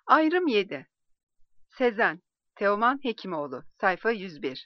Ayrım 7. Sezen, Teoman Hekimoğlu, sayfa 101.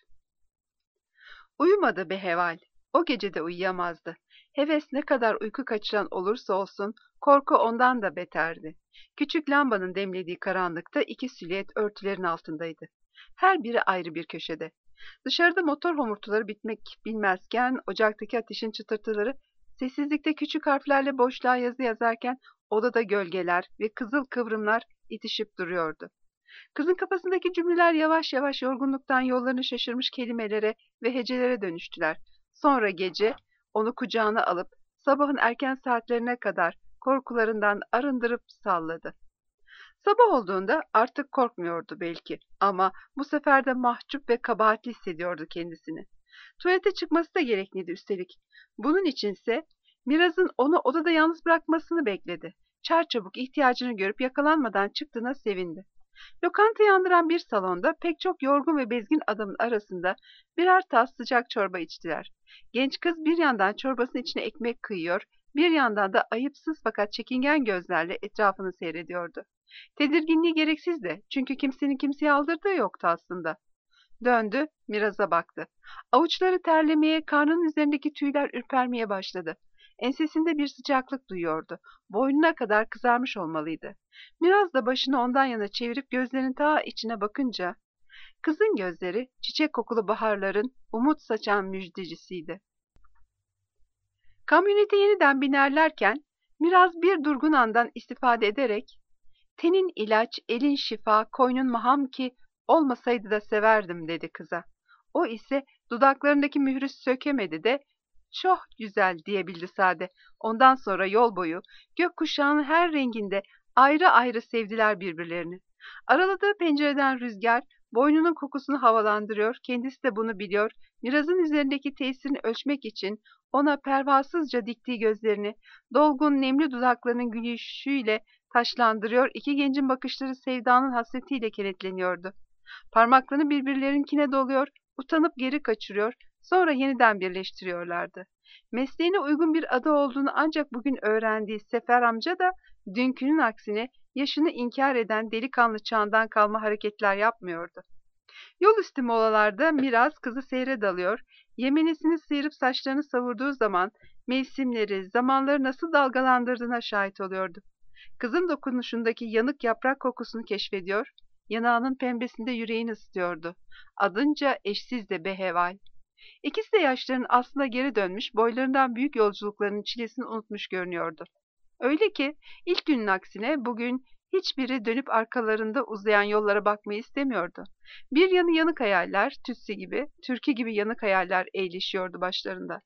Uyumadı Beheval. O gece de uyuyamazdı. Heves ne kadar uyku kaçıran olursa olsun, korku ondan da beterdi. Küçük lambanın demlediği karanlıkta iki silüet örtülerin altındaydı. Her biri ayrı bir köşede. Dışarıda motor homurtuları bitmek bilmezken, ocaktaki ateşin çıtırtıları, sessizlikte küçük harflerle boşluğa yazı yazarken, odada gölgeler ve kızıl kıvrımlar itişip duruyordu. Kızın kafasındaki cümleler yavaş yavaş yorgunluktan yollarını şaşırmış kelimelere ve hecelere dönüştüler. Sonra gece onu kucağına alıp sabahın erken saatlerine kadar korkularından arındırıp salladı. Sabah olduğunda artık korkmuyordu belki ama bu sefer de mahcup ve kabahatli hissediyordu kendisini. Tuvalete çıkması da gerekliydi üstelik. Bunun içinse Miraz'ın onu odada yalnız bırakmasını bekledi. Çarçabuk ihtiyacını görüp yakalanmadan çıktığına sevindi. Lokantayı andıran bir salonda pek çok yorgun ve bezgin adamın arasında birer tas sıcak çorba içtiler. Genç kız bir yandan çorbasının içine ekmek kıyıyor, bir yandan da ayıpsız fakat çekingen gözlerle etrafını seyrediyordu. Tedirginliği gereksizdi çünkü kimsenin kimseye aldırdığı yoktu aslında. Döndü, Miraz'a baktı. Avuçları terlemeye, karnının üzerindeki tüyler ürpermeye başladı. Ensesinde bir sıcaklık duyuyordu. Boynuna kadar kızarmış olmalıydı. Miraz da başını ondan yana çevirip gözlerinin ta içine bakınca, kızın gözleri çiçek kokulu baharların umut saçan müjdecisiydi. Kamyonete yeniden binerlerken Miraz bir durgun andan istifade ederek, "Tenin ilaç, elin şifa, koynun maham ki olmasaydı da severdim," dedi kıza. O ise dudaklarındaki mührü sökemedi de "Çok güzel," diyebildi sade. Ondan sonra yol boyu gökkuşağının her renginde ayrı ayrı sevdiler birbirlerini. Araladığı pencereden rüzgar boynunun kokusunu havalandırıyor, kendisi de bunu biliyor. Miraz'ın üzerindeki tesirini ölçmek için ona pervasızca diktiği gözlerini, dolgun nemli dudaklarının gülüşüyle taşlandırıyor, iki gencin bakışları sevdanın hasretiyle kenetleniyordu. Parmaklarını birbirlerinkine doluyor, utanıp geri kaçırıyor, sonra yeniden birleştiriyorlardı. Mesleğine uygun bir adı olduğunu ancak bugün öğrendiği Sefer amca da dünkünün aksine yaşını inkar eden delikanlı çağından kalma hareketler yapmıyordu. Yol üstü molalarda Miraz kızı seyre dalıyor, yemenesini sıyırıp saçlarını savurduğu zaman mevsimleri, zamanları nasıl dalgalandırdığına şahit oluyordu. Kızın dokunuşundaki yanık yaprak kokusunu keşfediyor, yanağının pembesinde yüreğini ısıtıyordu. Adınca eşsiz de Beheval. İkisi de yaşlarının aslında geri dönmüş, boylarından büyük yolculuklarının çilesini unutmuş görünüyordu. Öyle ki ilk günün aksine bugün hiçbiri dönüp arkalarında uzayan yollara bakmayı istemiyordu. Bir yanı yanık hayaller, tütsü gibi, türkü gibi yanık hayaller eğleşiyordu başlarında.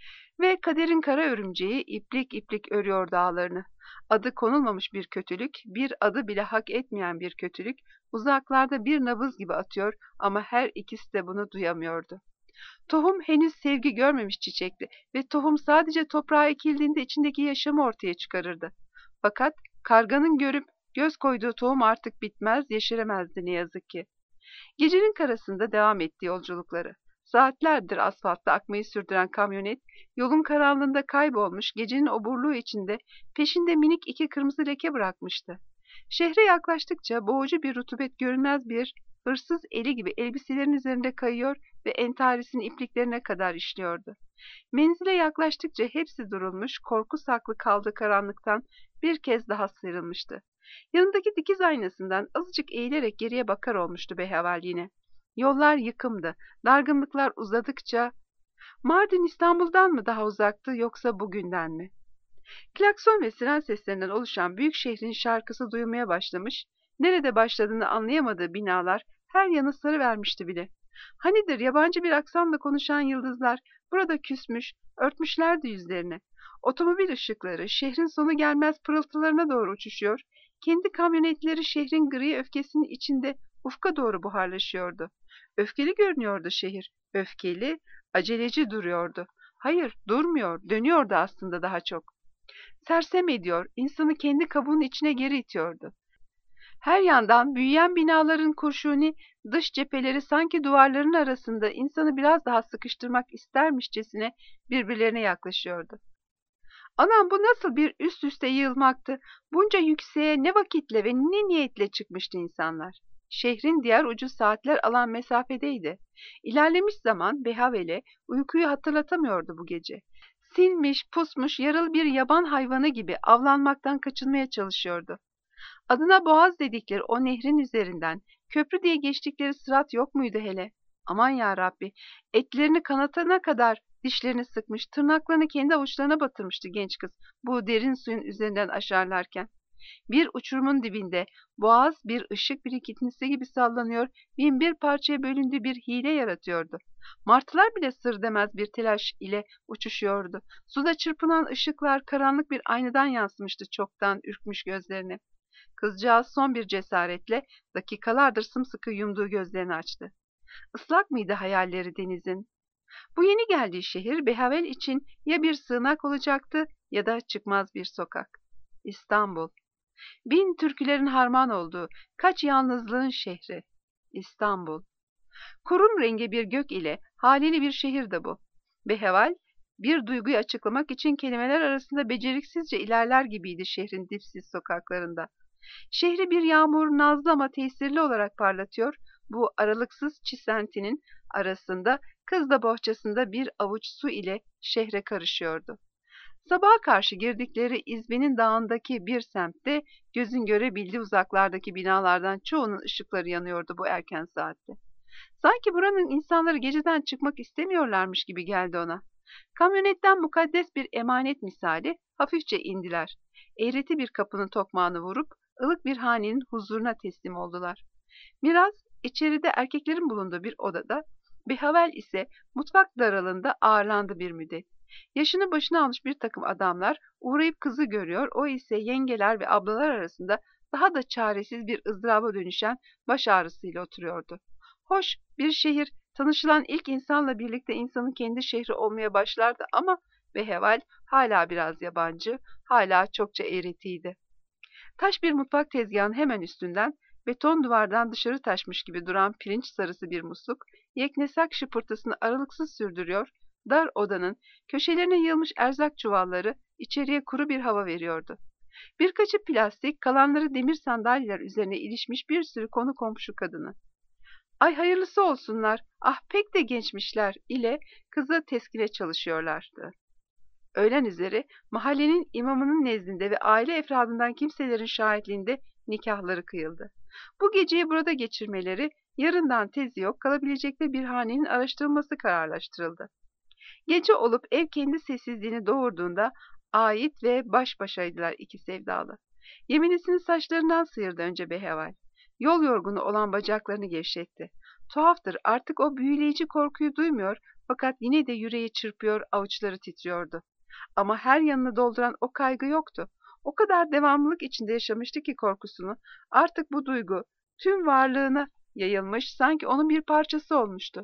Ve kaderin kara örümceği iplik iplik örüyor dağlarını. Adı konulmamış bir kötülük, bir adı bile hak etmeyen bir kötülük, uzaklarda bir nabız gibi atıyor ama her ikisi de bunu duyamıyordu. Tohum henüz sevgi görmemiş çiçekti ve tohum sadece toprağa ekildiğinde içindeki yaşamı ortaya çıkarırdı. Fakat karganın görüp göz koyduğu tohum artık bitmez, yeşeremezdi ne yazık ki. Gecenin karasında devam etti yolculukları. Saatlerdir asfaltta akmayı sürdüren kamyonet, yolun karanlığında kaybolmuş, gecenin oburluğu içinde peşinde minik iki kırmızı leke bırakmıştı. Şehre yaklaştıkça boğucu bir rutubet görünmez bir hırsız eli gibi elbiselerin üzerinde kayıyor ve entarisinin ipliklerine kadar işliyordu. Menzile yaklaştıkça hepsi durulmuş, korku saklı kaldığı karanlıktan bir kez daha sıyrılmıştı. Yanındaki dikiz aynasından azıcık eğilerek geriye bakar olmuştu Beheval yine. Yollar yıkımdı, dargınlıklar uzadıkça Mardin İstanbul'dan mı daha uzaktı yoksa bugünden mi? Klakson ve siren seslerinden oluşan büyük şehrin şarkısı duyulmaya başlamış, nerede başladığını anlayamadığı binalar her yanı sarıvermişti bile. Hanidir yabancı bir aksanla konuşan yıldızlar burada küsmüş, örtmüşlerdi yüzlerini. Otomobil ışıkları şehrin sonu gelmez pırıltılarına doğru uçuşuyor, kendi kamyonetleri şehrin gri öfkesinin içinde ufka doğru buharlaşıyordu. Öfkeli görünüyordu şehir, öfkeli, aceleci duruyordu. Hayır, durmuyor, dönüyordu aslında daha çok. Sersem ediyor, insanı kendi kabuğunun içine geri itiyordu. Her yandan büyüyen binaların kurşuni dış cepheleri sanki duvarların arasında insanı biraz daha sıkıştırmak istermişçesine birbirlerine yaklaşıyordu. Anam, bu nasıl bir üst üste yığılmaktı? Bunca yükseğe ne vakitle ve ne niyetle çıkmıştı insanlar? Şehrin diğer ucu saatler alan mesafedeydi. İlerlemiş zaman Behavel'e uykuyu hatırlatamıyordu bu gece. Sinmiş, pusmuş, yaralı bir yaban hayvanı gibi avlanmaktan kaçınmaya çalışıyordu. Adına Boğaz dedikleri o nehrin üzerinden köprü diye geçtikleri sırat yok muydu hele? Aman ya Rabbi, etlerini kanatana kadar dişlerini sıkmış, tırnaklarını kendi avuçlarına batırmıştı genç kız bu derin suyun üzerinden aşarlarken. Bir uçurumun dibinde Boğaz bir ışık birikintisi gibi sallanıyor, bin bir parçaya bölündüğü bir hile yaratıyordu. Martılar bile sır demez bir telaş ile uçuşuyordu. Suda çırpınan ışıklar karanlık bir aynadan yansımıştı çoktan ürkmüş gözlerine. Kızcağız son bir cesaretle dakikalardır sımsıkı yumduğu gözlerini açtı. Islak mıydı hayalleri denizin? Bu yeni geldiği şehir Behavel için ya bir sığınak olacaktı ya da çıkmaz bir sokak. İstanbul. Bin türkülerin harman olduğu, kaç yalnızlığın şehri. İstanbul. Kurum rengi bir gök ile halili bir şehir de bu. Behavel, bir duyguyu açıklamak için kelimeler arasında beceriksizce ilerler gibiydi şehrin dipsiz sokaklarında. Şehri bir yağmur nazlı ama tesirli olarak parlatıyor, bu aralıksız çisentinin arasında kız da bohçasında bir avuç su ile şehre karışıyordu. Sabaha karşı girdikleri İzmir'in dağındaki bir semtte gözün görebildiği uzaklardaki binalardan çoğunun ışıkları yanıyordu bu erken saatte. Sanki buranın insanları geceden çıkmak istemiyorlarmış gibi geldi ona. Kamyonetten mukaddes bir emanet misali hafifçe indiler. Eğreti bir kapının tokmağını vurup ılık bir hanenin huzuruna teslim oldular. Miraz içeride erkeklerin bulunduğu bir odada, Behavel ise mutfak daralığında ağırlandı bir müddet. Yaşını başına almış bir takım adamlar uğrayıp kızı görüyor, o ise yengeler ve ablalar arasında daha da çaresiz bir ızdıraba dönüşen baş ağrısıyla oturuyordu. Hoş, bir şehir tanışılan ilk insanla birlikte insanın kendi şehri olmaya başlardı ama Behavel hala biraz yabancı, hala çokça eğretiydi. Taş bir mutfak tezgahının hemen üstünden beton duvardan dışarı taşmış gibi duran pirinç sarısı bir musluk, yeknesak şıpırtısını aralıksız sürdürüyor, dar odanın köşelerine yığılmış erzak çuvalları içeriye kuru bir hava veriyordu. Birkaçı plastik, kalanları demir sandalyeler üzerine ilişmiş bir sürü konu komşu kadını. Ay hayırlısı olsunlar, ah pek de gençmişler ile kızı teskile çalışıyorlardı. Öğlen üzeri mahallenin imamının nezdinde ve aile efradından kimselerin şahitliğinde nikahları kıyıldı. Bu geceyi burada geçirmeleri, yarından tezi yok kalabilecekleri bir hanenin araştırılması kararlaştırıldı. Gece olup ev kendi sessizliğini doğurduğunda ait ve baş başaydılar iki sevdalı. Yeminisini saçlarından sıyırdı önce Behavel. Yol yorgunu olan bacaklarını gevşetti. Tuhaftır, artık o büyüleyici korkuyu duymuyor fakat yine de yüreği çırpıyor, avuçları titriyordu. Ama her yanını dolduran o kaygı yoktu. O kadar devamlılık içinde yaşamıştı ki korkusunu, artık bu duygu tüm varlığına yayılmış, sanki onun bir parçası olmuştu.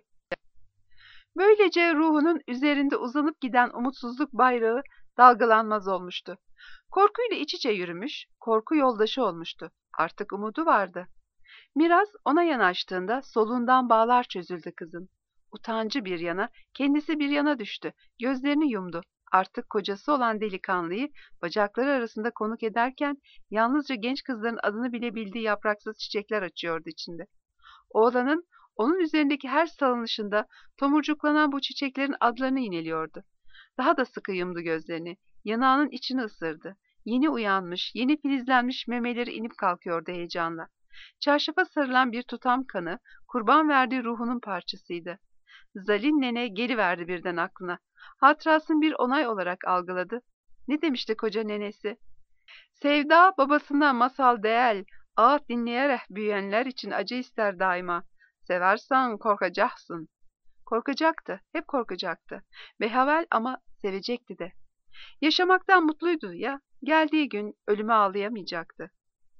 Böylece ruhunun üzerinde uzanıp giden umutsuzluk bayrağı dalgalanmaz olmuştu. Korkuyla iç içe yürümüş, korku yoldaşı olmuştu. Artık umudu vardı. Miraz ona yanaştığında soluğundan bağlar çözüldü kızın. Utancı bir yana, kendisi bir yana düştü. Gözlerini yumdu. Artık kocası olan delikanlıyı bacakları arasında konuk ederken yalnızca genç kızların adını bile bildiği yapraksız çiçekler açıyordu içinde. Oğlanın onun üzerindeki her salınışında tomurcuklanan bu çiçeklerin adlarını ineliyordu. Daha da sıkı yumdu gözlerini. Yanağının içini ısırdı. Yeni uyanmış, yeni filizlenmiş memeleri inip kalkıyordu heyecanla. Çarşafa sarılan bir tutam kanı, kurban verdiği ruhunun parçasıydı. Zalin nene geliverdi birden aklına. Hatırasını bir onay olarak algıladı. Ne demişti koca nenesi? Sevda babasına masal değil, ağıt dinleyerek büyüyenler için acı ister daima. Seversen korkacaksın. Korkacaktı, hep korkacaktı. Behavel ama sevecekti de. Yaşamaktan mutluydu ya, geldiği gün ölüme ağlayamayacaktı.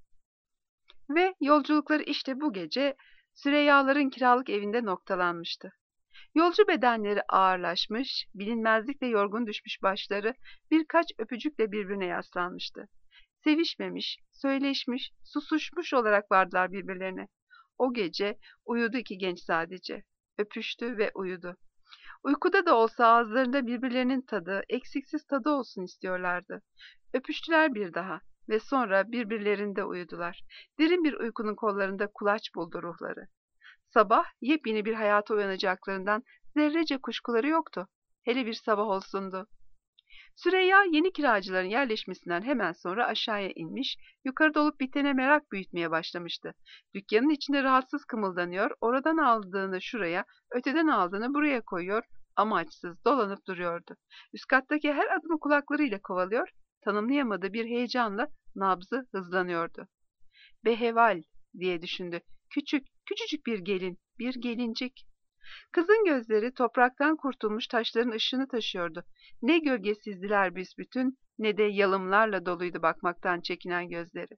Ve yolculukları işte bu gece Süreyyaların kiralık evinde noktalanmıştı. Yolcu bedenleri ağırlaşmış, bilinmezlikle yorgun düşmüş başları birkaç öpücükle birbirine yaslanmıştı. Sevişmemiş, söyleşmiş, susuşmuş olarak vardılar birbirlerine. O gece uyudu iki genç sadece. Öpüştü ve uyudu. Uykuda da olsa ağızlarında birbirlerinin tadı, eksiksiz tadı olsun istiyorlardı. Öpüştüler bir daha ve sonra birbirlerinde uyudular. Derin bir uykunun kollarında kulaç buldu ruhları. Sabah yepyeni bir hayata uyanacaklarından zerrece kuşkuları yoktu. Hele bir sabah olsundu. Süreyya yeni kiracıların yerleşmesinden hemen sonra aşağıya inmiş, yukarıda olup bitene merak büyütmeye başlamıştı. Dükkanın içinde rahatsız kımıldanıyor, oradan aldığını şuraya, öteden aldığını buraya koyuyor, amaçsız dolanıp duruyordu. Üst kattaki her adımı kulaklarıyla kovalıyor, tanımlayamadığı bir heyecanla nabzı hızlanıyordu. Beheval diye düşündü. Küçücük bir gelin, bir gelincik. Kızın gözleri topraktan kurtulmuş taşların ışığını taşıyordu. Ne gölgesizdiler büsbütün, ne de yalımlarla doluydu bakmaktan çekinen gözleri.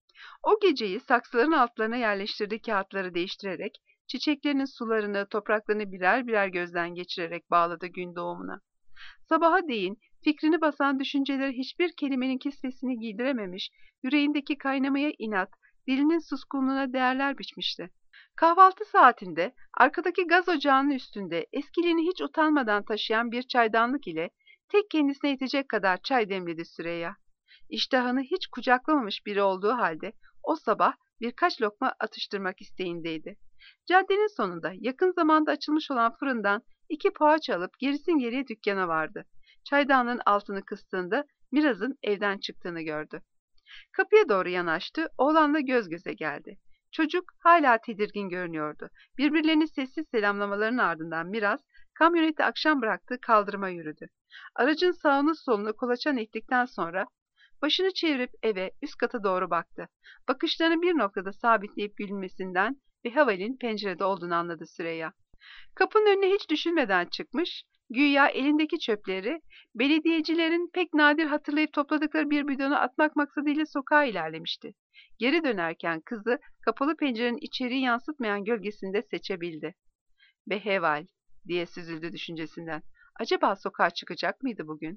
O geceyi saksıların altlarına yerleştirdiği kağıtları değiştirerek, çiçeklerinin sularını, topraklarını birer birer gözden geçirerek bağladı gün doğumuna. Sabaha değin fikrini basan düşünceleri hiçbir kelimenin kisvesini giydirememiş, yüreğindeki kaynamaya inat, dilinin suskunluğuna değerler biçmişti. Kahvaltı saatinde arkadaki gaz ocağının üstünde eskiliğini hiç utanmadan taşıyan bir çaydanlık ile tek kendisine yetecek kadar çay demledi Süreyya. İştahını hiç kucaklamamış biri olduğu halde o sabah birkaç lokma atıştırmak isteğindeydi. Caddenin sonunda yakın zamanda açılmış olan fırından 2 poğaça alıp gerisin geriye dükkana vardı. Çaydanlığın altını kıstığında Miraz'ın evden çıktığını gördü. Kapıya doğru yanaştı, oğlanla göz göze geldi. Çocuk hala tedirgin görünüyordu. Birbirlerini sessiz selamlamaların ardından Miraz, kamyoneti akşam bıraktığı kaldırıma yürüdü. Aracın sağını solunu kolaçan ettikten sonra başını çevirip eve, üst kata doğru baktı. Bakışlarını bir noktada sabitleyip gülmesinden ve Haval'in pencerede olduğunu anladı Süreyya. Kapının önüne hiç düşünmeden çıkmış, güya elindeki çöpleri belediyecilerin pek nadir hatırlayıp topladıkları bir bidona atmak maksadıyla sokağa ilerlemişti. Geri dönerken kızı kapalı pencerenin içeriği yansıtmayan gölgesinde seçebildi. Beheval diye süzüldü düşüncesinden. Acaba sokağa çıkacak mıydı bugün?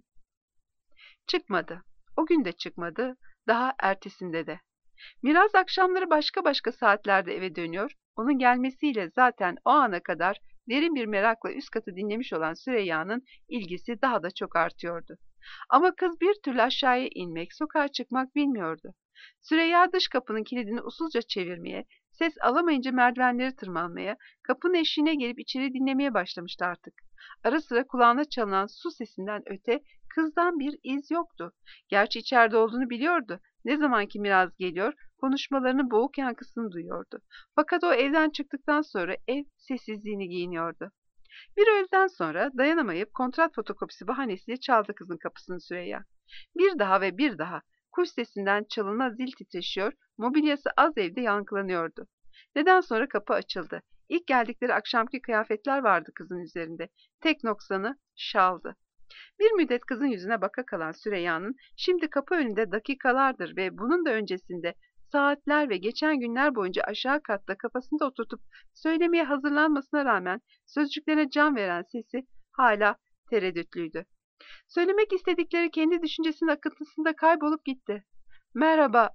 Çıkmadı. O gün de çıkmadı, daha ertesinde de. Miraz akşamları başka saatlerde eve dönüyor, onun gelmesiyle zaten o ana kadar derin bir merakla üst katı dinlemiş olan Süreyya'nın ilgisi daha da çok artıyordu. Ama kız bir türlü aşağıya inmek, sokağa çıkmak bilmiyordu. Süreyya dış kapının kilidini usulca çevirmeye, ses alamayınca merdivenleri tırmanmaya, kapının eşiğine gelip içeri dinlemeye başlamıştı artık. Ara sıra kulağına çalınan su sesinden öte kızdan bir iz yoktu. Gerçi içeride olduğunu biliyordu. Ne zamanki Miraz geliyor, konuşmalarının boğuk yankısını duyuyordu. Fakat o evden çıktıktan sonra ev sessizliğini giyiniyordu. Bir öğleden sonra dayanamayıp kontrat fotokopisi bahanesiyle çaldı kızın kapısını Süreyya. Bir daha ve bir daha kuş sesinden çalına zil titreşiyor, mobilyası az evde yankılanıyordu. Neden sonra kapı açıldı. İlk geldikleri akşamki kıyafetler vardı kızın üzerinde. Tek noksanı şaldı. Bir müddet kızın yüzüne baka kalan Süreyya'nın şimdi kapı önünde dakikalardır ve bunun da öncesinde saatler ve geçen günler boyunca aşağı katta kafasında oturtup söylemeye hazırlanmasına rağmen sözcüklerine can veren sesi hala tereddütlüydü. Söylemek istedikleri kendi düşüncesinin akıntısında kaybolup gitti. Merhaba,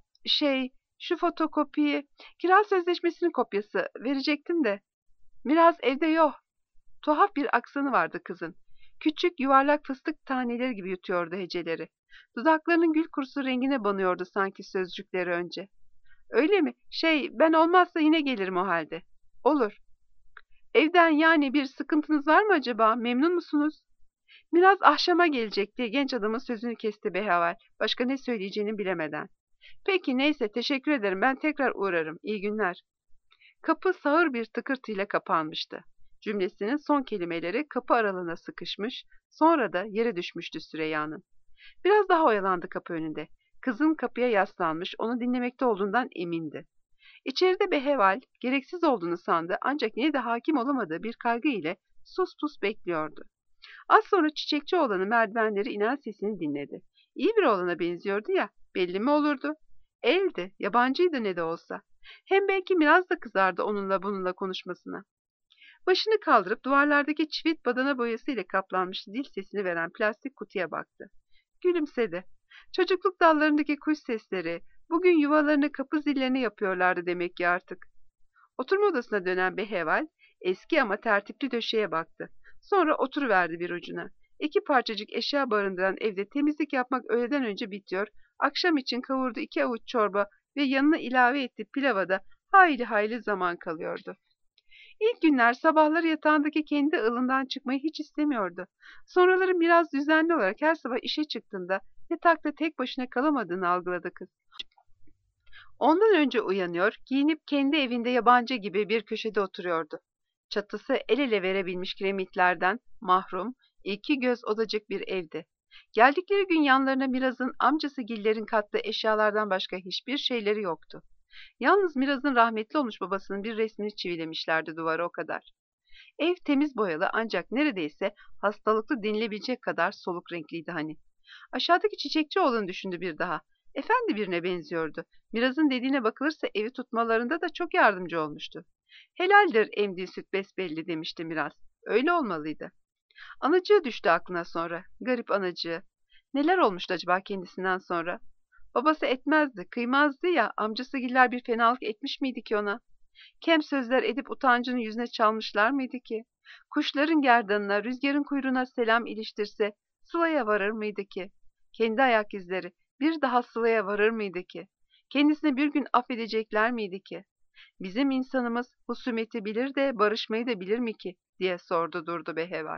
şu fotokopiyi, kira sözleşmesinin kopyası verecektim de. Miraz evde yok. Tuhaf bir aksanı vardı kızın. Küçük yuvarlak fıstık taneleri gibi yutuyordu heceleri. Dudaklarının gül kurusu rengine banıyordu sanki sözcükleri önce. Öyle mi? Ben olmazsa yine gelirim o halde. Olur. Evden yani bir sıkıntınız var mı acaba? Memnun musunuz? Biraz ahşama gelecekti. Genç adamın sözünü kesti Behaval. Başka ne söyleyeceğini bilemeden. Peki neyse teşekkür ederim. Ben tekrar uğrarım. İyi günler. Kapı sağır bir tıkırtıyla kapanmıştı. Cümlesinin son kelimeleri kapı aralığına sıkışmış, sonra da yere düşmüştü Süreyya'nın. Biraz daha oyalandı kapı önünde. Kızın kapıya yaslanmış, onu dinlemekte olduğundan emindi. İçeride Beheval, gereksiz olduğunu sandı ancak yine de hakim olamadığı bir kaygı ile sus pus bekliyordu. Az sonra çiçekçi oğlanın merdivenleri inen sesini dinledi. İyi bir oğlana benziyordu ya, belli mi olurdu? Eldi, yabancıydı ne de olsa. Hem belki biraz da kızardı onunla bununla konuşmasına. Başını kaldırıp duvarlardaki çivit badana boyası ile kaplanmış zil sesini veren plastik kutuya baktı. Gülümsedi. Çocukluk dallarındaki kuş sesleri, bugün yuvalarını kapı zillerini yapıyorlardı demek ki artık. Oturma odasına dönen Beheval, eski ama tertipli döşeye baktı. Sonra oturuverdi bir ucuna. 2 parçacık eşya barındıran evde temizlik yapmak öğleden önce bitiyor, akşam için kavurduğu 2 avuç çorba ve yanına ilave ettiği pilava da hayli hayli zaman kalıyordu. İlk günler sabahları yatağındaki kendi ılığından çıkmayı hiç istemiyordu. Sonraları biraz düzenli olarak her sabah işe çıktığında yatakta tek başına kalamadığını algıladı kız. Ondan önce uyanıyor, giyinip kendi evinde yabancı gibi bir köşede oturuyordu. Çatısı el ele verebilmiş kiremitlerden mahrum, 2 göz odacık bir evdi. Geldikleri gün yanlarına Miraz'ın amcası Giller'in kattığı eşyalardan başka hiçbir şeyleri yoktu. Yalnız Miraz'ın rahmetli olmuş babasının bir resmini çivilemişlerdi duvara, o kadar. Ev temiz boyalı ancak neredeyse hastalıklı denilebilecek kadar soluk renkliydi hani. Aşağıdaki çiçekçi oğlunu düşündü bir daha. Efendi birine benziyordu. Miraz'ın dediğine bakılırsa evi tutmalarında da çok yardımcı olmuştu. Helaldir emdiği süt besbelli demişti Miraz. Öyle olmalıydı. Anacığı düştü aklına sonra. Garip anacığı. Neler olmuştu acaba kendisinden sonra? Babası etmezdi, kıymazdı ya, amcası Giller bir fenalık etmiş miydi ki ona? Kem sözler edip utancını yüzüne çalmışlar mıydı ki? Kuşların gerdanına, rüzgarın kuyruğuna selam iliştirse Sıla'ya varır mıydı ki? Kendi ayak izleri bir daha Sıla'ya varır mıydı ki? Kendisine bir gün affedecekler miydi ki? Bizim insanımız husumeti bilir de barışmayı da bilir mi ki? Diye sordu durdu Beheval.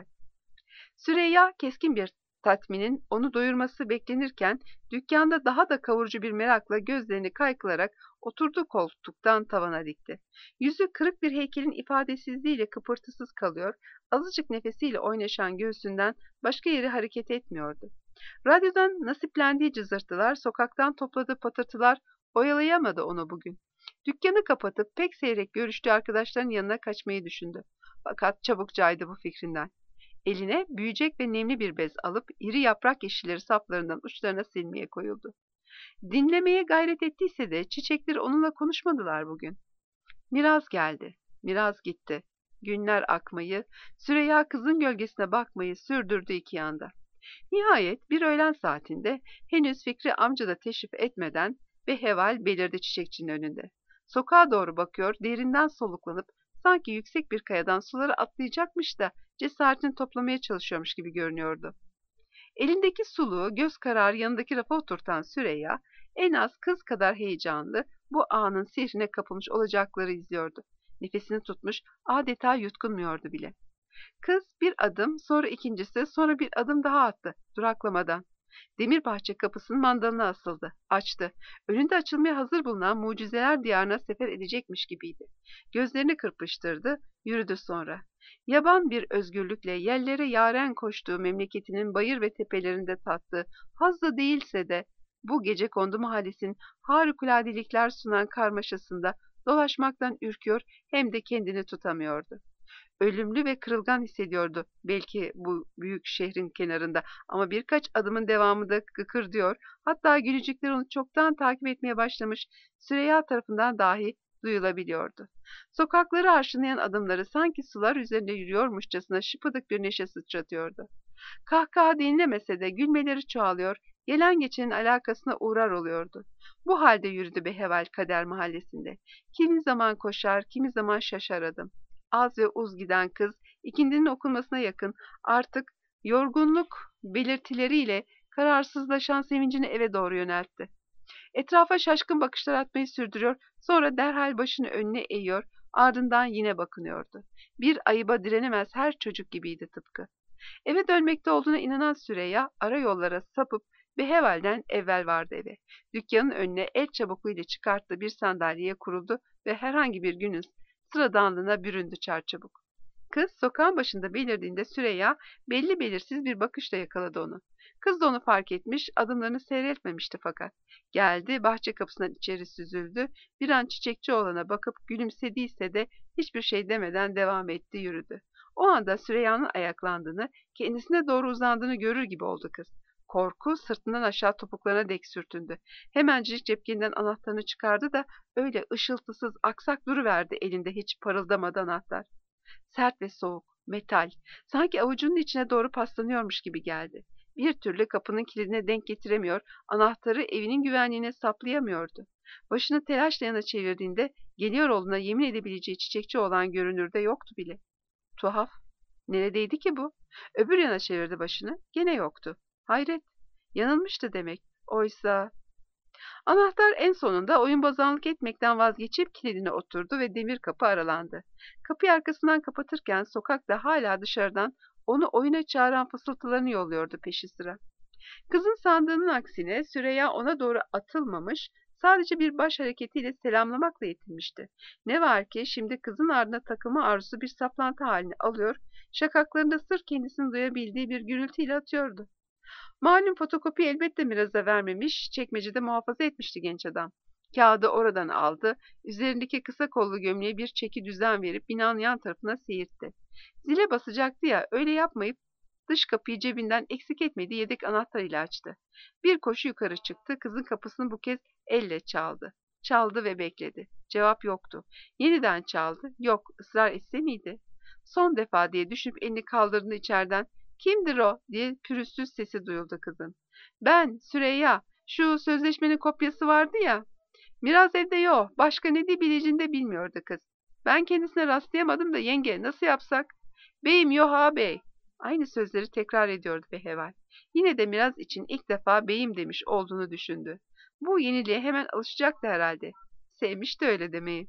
Süreyya keskin bir tatminin onu doyurması beklenirken dükkanda daha da kavurucu bir merakla gözlerini kaykılarak oturduğu koltuktan tavana dikti. Yüzü kırık bir heykelin ifadesizliğiyle kıpırtısız kalıyor, azıcık nefesiyle oynaşan göğsünden başka yeri hareket etmiyordu. Radyodan nasiplendiği cızırtılar, sokaktan topladığı patırtılar oyalayamadı onu bugün. Dükkanı kapatıp pek seyrek görüştüğü arkadaşların yanına kaçmayı düşündü. Fakat çabuk caydı bu fikrinden. Eline büyüyecek ve nemli bir bez alıp iri yaprak yeşilleri saplarından uçlarına silmeye koyuldu. Dinlemeye gayret ettiyse de çiçekler onunla konuşmadılar bugün. Miraz geldi, Miraz gitti. Günler akmayı, Süreyya kızın gölgesine bakmayı sürdürdü iki yanda. Nihayet bir öğlen saatinde henüz Fikri amca da teşrif etmeden Beheval belirdi çiçekçinin önünde. Sokağa doğru bakıyor, derinden soluklanıp sanki yüksek bir kayadan suları atlayacakmış da cesaretini toplamaya çalışıyormuş gibi görünüyordu. Elindeki suluğu göz kararı yanındaki rafa oturtan Süreyya en az kız kadar heyecanlı bu anın sihrine kapılmış olacakları izliyordu. Nefesini tutmuş, adeta yutkunmuyordu bile. Kız bir adım, sonra ikincisi, sonra bir adım daha attı, duraklamadan. Demir bahçe kapısının mandalına asıldı, açtı. Önünde açılmaya hazır bulunan mucizeler diyarına sefer edecekmiş gibiydi. Gözlerini kırpıştırdı, yürüdü sonra. Yaban bir özgürlükle yerlere yaren koştuğu memleketinin bayır ve tepelerinde tattığı, hazzı değilse de bu gecekondu mahallesinin harikuladelikler sunan karmaşasında dolaşmaktan ürküyor, hem de kendini tutamıyordu. Ölümlü ve kırılgan hissediyordu belki bu büyük şehrin kenarında, ama birkaç adımın devamında gıkırdıyor, hatta gülücükler onu çoktan takip etmeye başlamış Süreyya tarafından dahi duyulabiliyordu. Sokakları arşınlayan adımları sanki sular üzerinde yürüyormuşçasına şıpıdık bir neşe sıçratıyordu. Kahkaha denilemese de gülmeleri çoğalıyor, gelen geçenin alakasına uğrar oluyordu. Bu halde yürüdü Beheval Kader mahallesinde. Kimi zaman koşar, kimi zaman şaşar adım. Az ve uz giden kız, ikindinin okunmasına yakın artık yorgunluk belirtileriyle kararsızlaşan sevincini eve doğru yöneltti. Etrafa şaşkın bakışlar atmayı sürdürüyor, sonra derhal başını önüne eğiyor, ardından yine bakınıyordu. Bir ayıba direnemez her çocuk gibiydi tıpkı. Eve dönmekte olduğuna inanan Süreyya, ara yollara sapıp Beheval'den evvel vardı eve. Dükkanın önüne el çabukluğuyla çıkarttığı bir sandalyeye kuruldu ve herhangi bir günün sıradanlığına büründü çarçabuk. Kız sokağın başında belirdiğinde Süreyya belli belirsiz bir bakışla yakaladı onu. Kız da onu fark etmiş, adımlarını seyretmemişti fakat. Geldi, bahçe kapısından içeri süzüldü, bir an çiçekçi oğlana bakıp gülümsediyse de hiçbir şey demeden devam etti, yürüdü. O anda Süreyya'nın ayaklandığını, kendisine doğru uzandığını görür gibi oldu kız. Korku sırtından aşağı topuklarına dek sürtündü. Hemencik cepkeninden anahtarını çıkardı da öyle ışıltısız aksak duruverdi elinde hiç parıldamadan anahtar. Sert ve soğuk, metal, sanki avucunun içine doğru paslanıyormuş gibi geldi. Bir türlü kapının kilidine denk getiremiyor, anahtarı evinin güvenliğine saplayamıyordu. Başını telaşla yana çevirdiğinde geliyor olduğuna yemin edebileceği çiçekçi olan görünürde yoktu bile. Tuhaf, Neredeydi ki bu? Öbür yana çevirdi başını. Gene yoktu. Hayret. Yanılmıştı demek. Oysa... Anahtar en sonunda oyunbozanlık etmekten vazgeçip kilidine oturdu ve demir kapı aralandı. Kapıyı arkasından kapatırken sokakta hala dışarıdan onu oyuna çağıran fısıltılarını yolluyordu peşi sıra. Kızın sandığının aksine Süreyya ona doğru atılmamış, sadece bir baş hareketiyle selamlamakla yetinmişti. Ne var ki şimdi kızın ardına takılma arzusu bir saplantı halini alıyor, şakaklarında sırf kendisini duyabildiği bir gürültüyle atıyordu. Malum fotokopi elbette Miraz'a vermemiş, çekmecede muhafaza etmişti genç adam. Kağıdı oradan aldı, üzerindeki kısa kollu gömleğe bir çeki düzen verip binanın yan tarafına seyirtti. Zile basacaktı ya, öyle yapmayıp dış kapıyı cebinden eksik etmediği yedek anahtarıyla açtı. Bir koşu yukarı çıktı, kızın kapısını bu kez elle çaldı. Çaldı ve bekledi. Cevap yoktu. Yeniden çaldı. Yok, ısrar etse miydi? Son defa diye düşünüp elini kaldırdığında içeriden "Kimdir o?" diye pürüzsüz sesi duyuldu kızın. "Ben, Süreyya. Şu sözleşmenin kopyası vardı ya." Miraz evde yok. Başka ne diyebileceğini bilmiyordu kız. "Ben kendisine rastlayamadım da yenge, nasıl yapsak?" "Beyim yok ağabey." Aynı sözleri tekrar ediyordu Beheval. Yine de Miraz için ilk defa beyim demiş olduğunu düşündü. Bu yeniliğe hemen alışacaktı herhalde. Sevmişti öyle demeyi.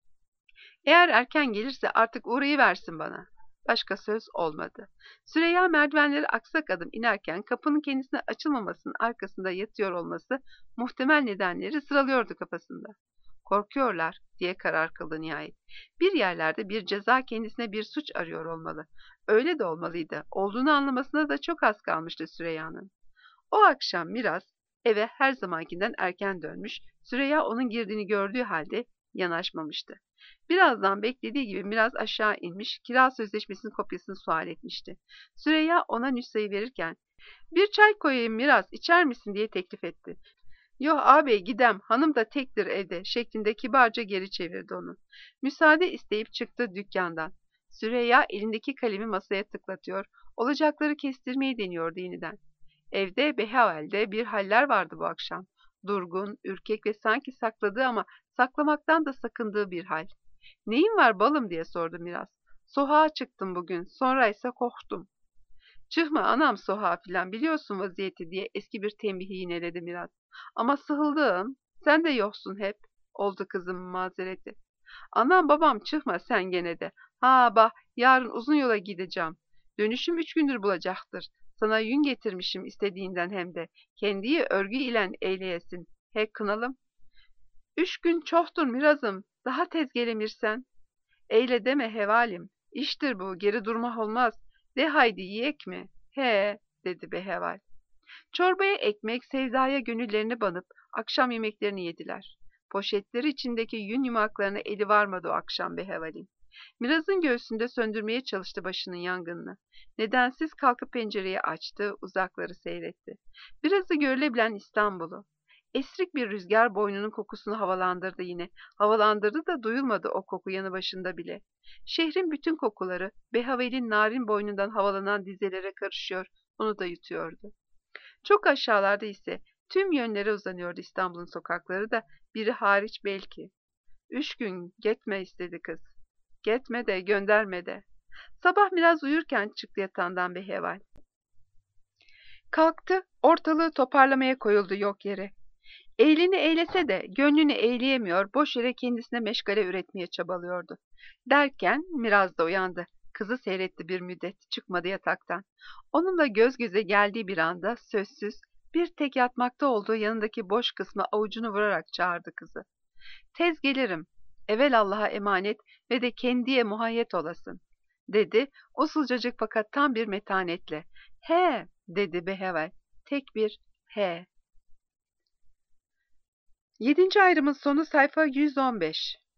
"Eğer erken gelirse artık uğrayıversin bana." Başka söz olmadı. Süreyya merdivenleri aksak adım inerken kapının kendisine açılmamasının arkasında yatıyor olması muhtemel nedenleri sıralıyordu kafasında. Korkuyorlar diye karar kıldı nihayet. Bir yerlerde bir ceza kendisine bir suç arıyor olmalı. Öyle de olmalıydı. Olduğunu anlamasına da çok az kalmıştı Süreyya'nın. O akşam Miraz eve her zamankinden erken dönmüş, Süreyya onun girdiğini gördüğü halde yanaşmamıştı. Birazdan beklediği gibi biraz aşağı inmiş, kira sözleşmesinin kopyasını sual etmişti. Süreyya ona nüshayı verirken, "Bir çay koyayım Miraz, içer misin?" diye teklif etti. "Yok ağabey gidem, hanım da tektir evde" şeklinde kibarca geri çevirdi onu. Müsaade isteyip çıktı dükkandan. Süreyya elindeki kalemi masaya tıklatıyor, olacakları kestirmeyi deniyordu yeniden. Evde Behavel'de bir haller vardı bu akşam. Durgun, ürkek ve sanki sakladığı ama saklamaktan da sakındığı bir hal. "Neyin var balım?" diye sordu Miraz. "Sokağa çıktım bugün, sonra ise korktum." "Çıkma anam sokağa filan, biliyorsun vaziyeti" diye eski bir tembihi yineledi Miraz. "Ama sıhıldığım, sen de yoksun hep." oldu kızımın mazereti. "Anam babam çıkma sen gene de. Ha bak yarın uzun yola gideceğim. Dönüşüm 3 gündür bulacaktır. Sana yün getirmişim istediğinden hem de. Kendiyi örgü ile eyleyesin. He kınalım." "3 gün çoktur Mirazım. Daha tez gelemirsen." "Eyle deme hevalim. İştir bu, geri durmak olmaz. De haydi yiyek mi?" "He," dedi Beheval. Çorbaya ekmek, sevdaya gönüllerini banıp akşam yemeklerini yediler. Poşetleri içindeki yün yumaklarına eli varmadı o akşam Beheval'in. Miraz'ın göğsünde söndürmeye çalıştı başının yangınını. Nedensiz kalkıp pencereyi açtı, uzakları seyretti. Birazı görülebilen İstanbul'u. Esrik bir rüzgar boynunun kokusunu havalandırdı yine. Havalandırdı da duyulmadı o koku yanı başında bile. Şehrin bütün kokuları Behavel'in narin boynundan havalanan dizelere karışıyor, onu da yutuyordu. Çok aşağılarda ise tüm yönlere uzanıyordu İstanbul'un sokakları da, biri hariç belki. 3 gün gitme istedi kız. Gitme de gönderme de. Sabah biraz uyurken çıktı yatağından Beheval. Kalktı, ortalığı toparlamaya koyuldu yok yere. Eylini eylese de gönlünü eyleyemiyor, boş yere kendisine meşgale üretmeye çabalıyordu. Derken Miraz da uyandı. Kızı seyretti bir müddet, çıkmadı yataktan. Onunla göz göze geldiği bir anda sözsüz, bir tek yatmakta olduğu yanındaki boş kısmı avucunu vurarak çağırdı kızı. "Tez gelirim, evvel Allah'a emanet ve de kendiye muhayyet olasın." dedi, usulcacık fakat tam bir metanetle. "He," dedi Behevel, tek bir he. 7. ayrımın sonu sayfa 115.